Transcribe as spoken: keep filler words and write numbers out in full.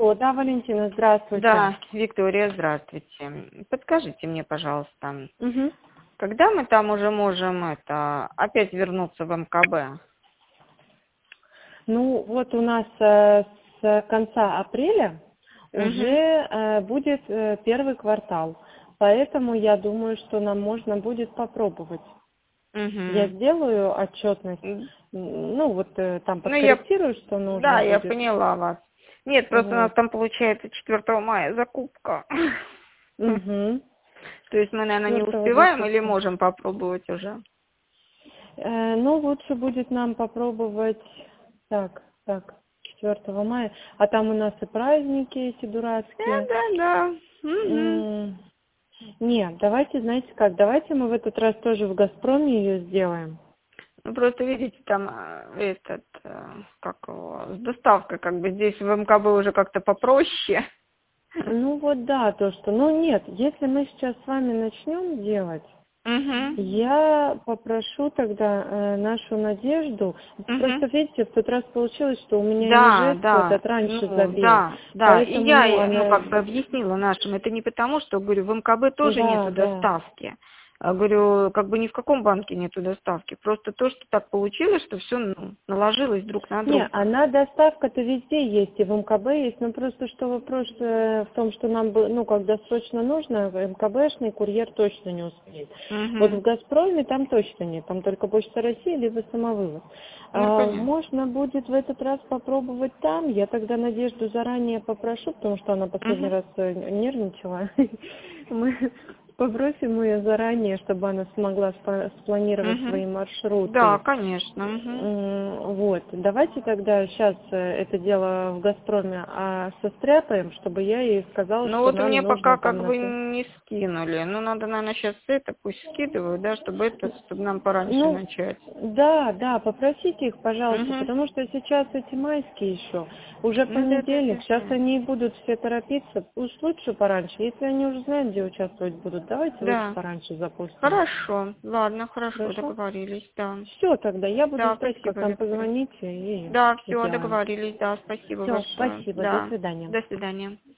Алло, да, Валентина, здравствуйте. Да, Виктория, здравствуйте. Подскажите мне, пожалуйста, Угу. когда мы там уже можем это опять вернуться в эм ка бэ? Ну, вот у нас э, с конца апреля уже Угу. э, будет э, первый квартал, поэтому я думаю, что нам можно будет попробовать. Я Угу. сделаю отчетность, м, ну вот э, там Ну, я, подкорректирую, что нужно да, я будет. поняла вас. Нет, просто у нас Вот. там получается четвёртого мая закупка. Угу. То есть мы, наверное, не четвёртого успеваем или закупка. можем попробовать уже? Э, ну, лучше будет нам попробовать, так, так, четвёртого мая, а там у нас и праздники эти Да, дурацкие. да, да. Угу. М, Нет, давайте, знаете как, давайте мы в этот раз тоже в «Газпроме» ее сделаем. Ну, просто видите, там э, этот, э, как его, с доставкой, как бы здесь в эм ка бэ уже как-то попроще. Ну вот да, то, что, ну нет, если мы сейчас с вами начнем делать, Угу. я попрошу тогда э, нашу Надежду. Угу. Просто видите, в тот раз получилось, что у меня Да, Нижеску да, этот раньше ну, забил, да, да. И поэтому, я, ну, э, ну, она, как бы объяснила нашим, это не потому, что, говорю, в эм ка бэ тоже да, нету да. доставки. А, говорю, как бы ни в каком банке нету доставки. Просто то, что так получилось, что все наложилось друг на Не, друга. она доставка-то везде есть, и в эм ка бэ есть, но просто что вопрос э, в том, что нам, бы, ну, когда срочно нужно, в эм ка бэшный курьер точно не успеет. Вот в Угу. «Газпроме» там точно нет, там только Почта России, либо самовывоз. Ну, А, понятно. можно будет в этот раз попробовать там, я тогда Надежду заранее попрошу, потому что она последний Угу. раз э, нервничала. Мы попросим ее заранее, чтобы она смогла спа- спланировать Угу. свои Да, маршруты. конечно. Угу. М, Вот, давайте тогда сейчас это дело в «Газпроме» а, состряпаем, чтобы я ей сказала, Ну что вот нам мне нужно пока там как на... бы пе- не скинули. Ну, надо, наверное, сейчас это пусть скидывают, да, чтобы это, чтобы нам пораньше Ну, начать. да, да, попросите их, пожалуйста, Угу. потому что сейчас эти майские еще, уже Ну, да, да, понедельник, да, сейчас да. они будут все торопиться, уж лучше пораньше. Если они уже знают, где участвовать будут, давайте лучше Да. пораньше запустим. Хорошо. Ладно, хорошо, Хорошо? договорились, да. Все тогда, я буду Да, ждать, как спасибо, нам Виктория. позвоните и Да, все, сделаем. договорились, да, спасибо Все, большое. спасибо, до Да. свидания. До свидания.